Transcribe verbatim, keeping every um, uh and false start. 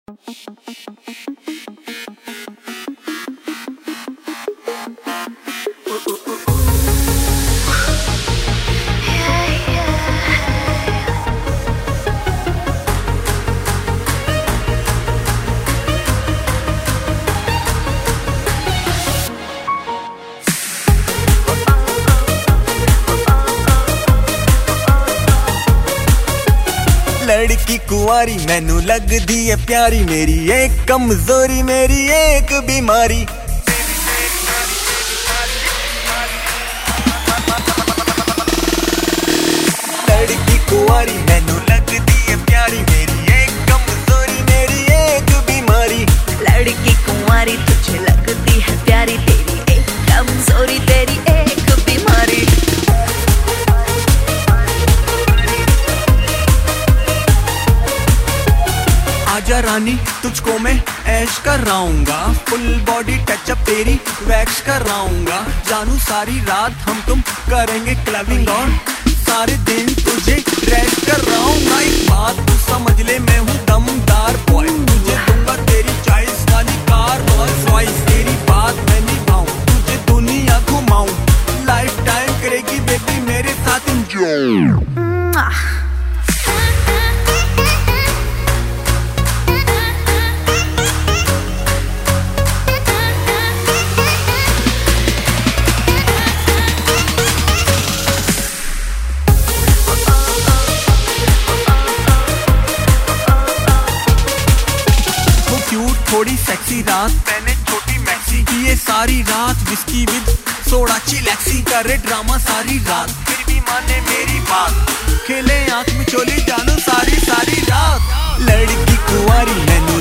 लड़की कुंवारी मैनू लगदी है प्यारी, मेरी एक कमजोरी मेरी एक बीमारी। लड़की कुंवारी मैनू लगदी है प्यारी, मेरी एक कमजोरी मेरी एक बीमारी। लड़की कुंवारी तुझे लगती है प्यारी, तेरी एक कमजोरी तेरी एक बीमारी। आजा रानी तुझको मैं ऐश कराऊंगा, फुल बॉडी टचअप तेरी वैक्स कराऊंगा। जानू सारी रात हम तुम करेंगे क्लबिंग और सारे दिन तुझे रेस्ट कराऊंगा। एक बात तू समझ ले, मैं हूँ दमदार बॉय, तुझे दूंगा तेरी चॉइस वाली कार और चॉइस। तेरी बात मैं निभाऊं, तुझे दुनिया घुमाऊं, लाइफ टाइम करेगी बेबी मेरे साथ एंजॉय। थोड़ी सेक्सी रात मैंने छोटी मैक्सी, ये सारी रात विस्की विद सोडा चिलैक्सी। करे ड्रामा सारी रात फिर भी माने मेरी बात, खेले आंख में चोली जानू सारी सारी रात। लड़की कुंवारी मैनू